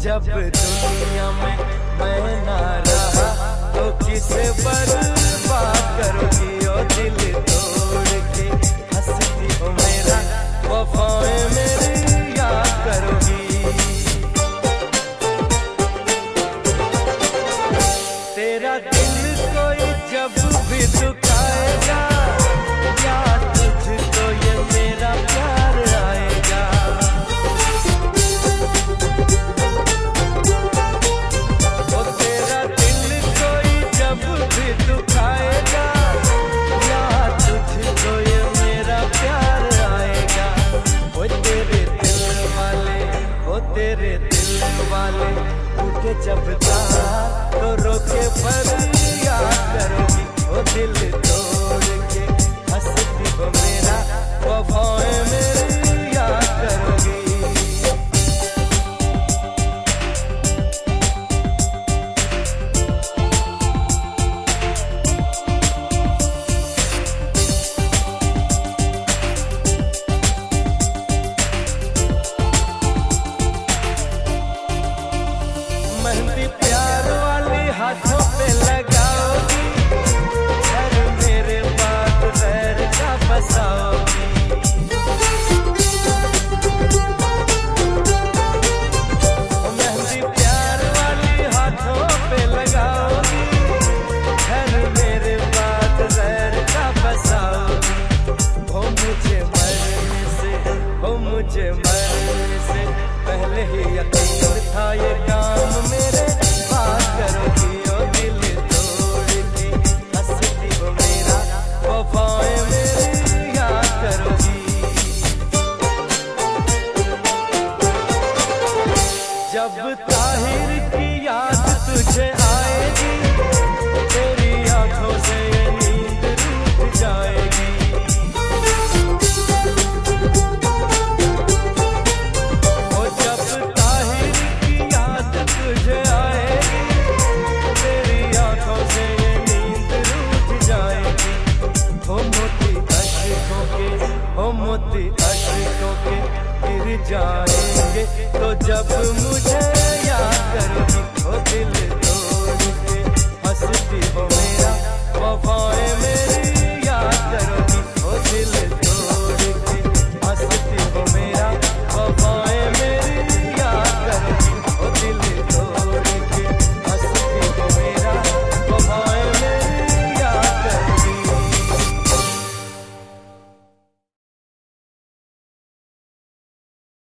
जब दुनिया में मैं ना रहा तो किसे बर्बाद करोगी ओ दिल तोड़ के हंसती हो मेरा वफाएं मेरी याद करोगी। तेरा दिल कोई जब भी दुखाएगा याद तुझको ये मेरा प्यार आएगा। ओ तेरा दिल कोई जब भी दुखाएगा याद तुझको ये मेरा प्यार आएगा। ओ तेरे दिल वाले टूटे जब तार तो रोके पर याद करोगी ओ दिल तोड़ के हंसती हो मेरा वफाएं मेरी याद करोगी। मेहंदी प्यार वाली हाथों पे लगाओगी घर मेरे बात गैर का बसाओगी। मेहंदी प्यार वाली हाथों पे लगाओगी घर मेरे बात गैर का बसाओगी। मुझे मरने से पहले ही यकीन था ये काम मेरे बात करोगी ओ दिल तोड़ के हंसती हो मेरा वफाएं मेरी याद करोगी। जब ताहिर की याद तुझे आएगी